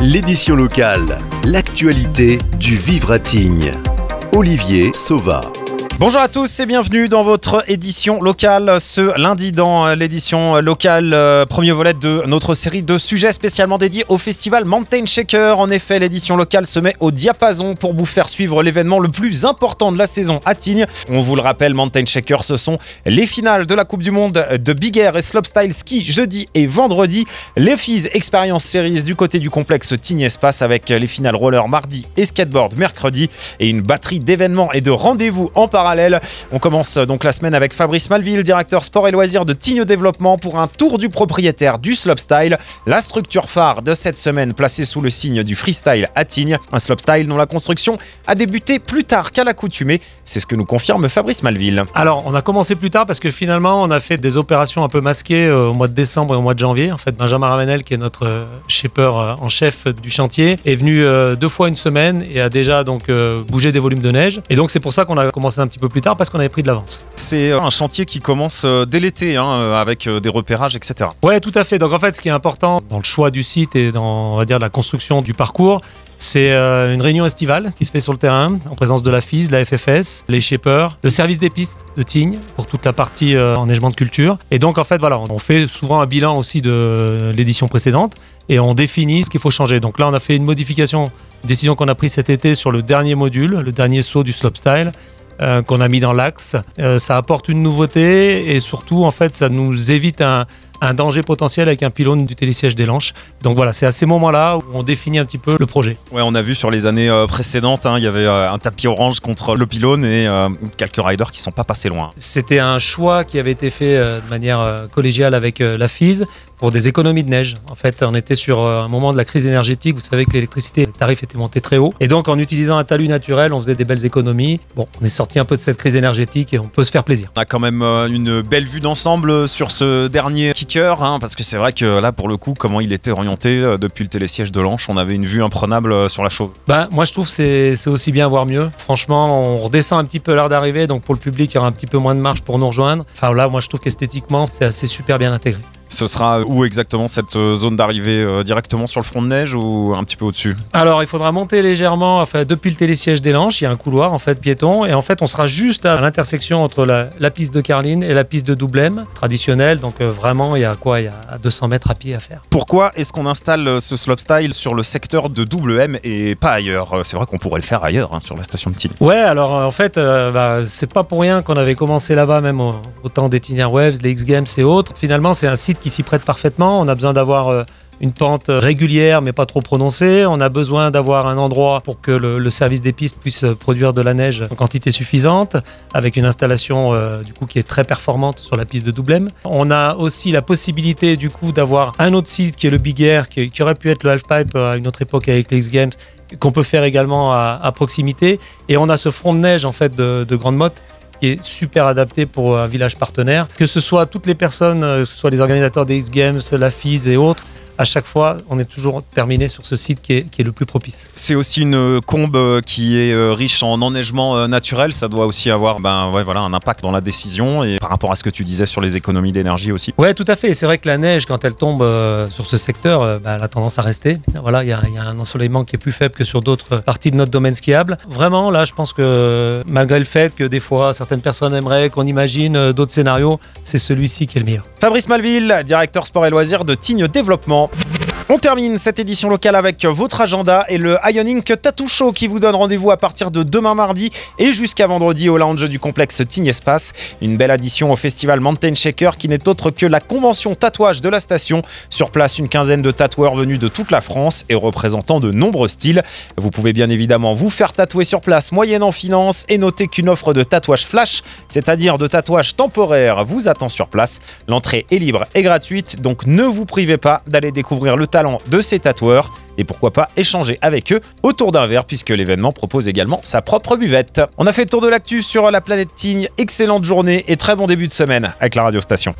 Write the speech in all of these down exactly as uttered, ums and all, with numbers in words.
L'édition locale, l'actualité du vivre à Tignes. Olivier Sauva. Bonjour à tous et bienvenue dans votre édition locale ce lundi dans l'édition locale, euh, premier volet de notre série de sujets spécialement dédiés au festival Mountain Shaker. En effet, l'édition locale se met au diapason pour vous faire suivre l'événement le plus important de la saison à Tignes. On vous le rappelle, Mountain Shaker, ce sont les finales de la Coupe du Monde de Big Air et Slopestyle Ski jeudi et vendredi. Les F I S Experience Series du côté du complexe Tignes Espace avec les finales roller mardi et skateboard mercredi et une batterie d'événements et de rendez-vous en parallèle. On commence donc la semaine avec Fabrice Malville, directeur sport et loisirs de Tignes Développement, pour un tour du propriétaire du slopestyle, la structure phare de cette semaine placée sous le signe du freestyle à Tignes. Un slopestyle dont la construction a débuté plus tard qu'à l'accoutumée. C'est ce que nous confirme Fabrice Malville. Alors, on a commencé plus tard parce que finalement, on a fait des opérations un peu masquées euh, au mois de décembre et au mois de janvier. En fait, Benjamin Ravenel, qui est notre euh, shaper euh, en chef du chantier, est venu euh, deux fois une semaine et a déjà donc euh, bougé des volumes de neige. Et donc, c'est pour ça qu'on a commencé un petit peu plus tard parce qu'on avait pris de l'avance. C'est un chantier qui commence dès l'été, hein, avec des repérages, et cetera. Ouais, tout à fait. Donc en fait, ce qui est important dans le choix du site et dans, on va dire, la construction du parcours, c'est euh, une réunion estivale qui se fait sur le terrain en présence de la F I S, la F F S, les shapers, le service des pistes de Tignes pour toute la partie euh, enneigement de culture. Et donc en fait, voilà, on fait souvent un bilan aussi de l'édition précédente et on définit ce qu'il faut changer. Donc là, on a fait une modification, une décision qu'on a prise cet été sur le dernier module, le dernier saut du slopestyle. Euh, qu'on a mis dans l'axe. Euh, ça apporte une nouveauté et surtout, en fait, ça nous évite un, un danger potentiel avec un pylône du télésiège des Lanches. Donc voilà, c'est à ces moments-là où on définit un petit peu le projet. Ouais, on a vu sur les années euh, précédentes, hein, il y avait euh, un tapis orange contre le pylône et euh, quelques riders qui sont pas passés loin. C'était un choix qui avait été fait euh, de manière euh, collégiale avec euh, la F I S pour des économies de neige. En fait, on était sur euh, un moment de la crise énergétique. Vous savez que l'électricité, les tarifs étaient montés très haut. Et donc, en utilisant un talus naturel, on faisait des belles économies. Bon, on est sorti un peu de cette crise énergétique et on peut se faire plaisir. On a quand même euh, une belle vue d'ensemble sur ce dernier kicker, hein, parce que c'est vrai que là, pour le coup, comment il était orienté euh, depuis le télésiège de Lanches, on avait une vue imprenable euh, sur la chose. Ben, moi, je trouve que c'est, c'est aussi bien, voire mieux. Franchement, on redescend un petit peu l'heure d'arrivée, donc pour le public, il y aura un petit peu moins de marge pour nous rejoindre. Enfin là, moi, je trouve qu'esthétiquement, c'est assez super bien intégré. Ce sera où exactement cette zone d'arrivée, euh, directement sur le front de neige ou un petit peu au-dessus? Alors il faudra monter légèrement, enfin depuis le télésiège des Lanches, il y a un couloir en fait piéton et en fait on sera juste à l'intersection entre la, la piste de Carline et la piste de double M traditionnelle, donc euh, vraiment il y a quoi, il y a deux cents mètres à pied à faire. Pourquoi est-ce qu'on installe ce slopestyle sur le secteur de double M et pas ailleurs? C'est vrai qu'on pourrait le faire ailleurs, hein, sur la station de Tignes. Ouais, alors euh, en fait euh, bah, c'est pas pour rien qu'on avait commencé là-bas même au, au temps des Tignes Airwaves, les X Games et autres. Finalement c'est un site qui s'y prête parfaitement. On a besoin d'avoir euh, une pente régulière mais pas trop prononcée. On a besoin d'avoir un endroit pour que le, le service des pistes puisse produire de la neige en quantité suffisante avec une installation euh, du coup qui est très performante sur la piste de double M. On a aussi la possibilité du coup d'avoir un autre site qui est le Big Air qui, qui aurait pu être le halfpipe à une autre époque avec les X Games qu'on peut faire également à, à proximité. Et on a ce front de neige en fait de, de Grande Motte qui est super adapté pour un village partenaire. Que ce soit toutes les personnes, que ce soit les organisateurs des X Games, la F I S et autres, à chaque fois, on est toujours terminé sur ce site qui est, qui est le plus propice. C'est aussi une combe qui est riche en enneigement naturel. Ça doit aussi avoir ben, ouais, voilà, un impact dans la décision et par rapport à ce que tu disais sur les économies d'énergie aussi. Ouais, tout à fait. C'est vrai que la neige, quand elle tombe euh, sur ce secteur, euh, bah, elle a tendance à rester. Voilà, il y, y a un ensoleillement qui est plus faible que sur d'autres parties de notre domaine skiable. Vraiment, là, je pense que malgré le fait que des fois, certaines personnes aimeraient qu'on imagine euh, d'autres scénarios, c'est celui-ci qui est le meilleur. Fabrice Malville, directeur sport et loisirs de Tignes Développement. On termine cette édition locale avec votre agenda et le Ionic Tattoo Show qui vous donne rendez-vous à partir de demain mardi et jusqu'à vendredi au lounge du complexe Tignes Espace. Une belle addition au festival Mountain Shaker qui n'est autre que la convention tatouage de la station. Sur place, une quinzaine de tatoueurs venus de toute la France et représentant de nombreux styles. Vous pouvez bien évidemment vous faire tatouer sur place moyennant finance et notez qu'une offre de tatouage flash, c'est-à-dire de tatouage temporaire, vous attend sur place. L'entrée est libre et gratuite, donc ne vous privez pas d'aller découvrir le talent de ces tatoueurs et pourquoi pas échanger avec eux autour d'un verre puisque l'événement propose également sa propre buvette. On a fait le tour de l'actu sur la planète Tignes. Excellente journée et très bon début de semaine avec la radio station.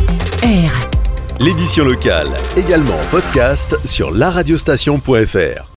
R. L'édition locale, également en podcast sur la radiostation point f r.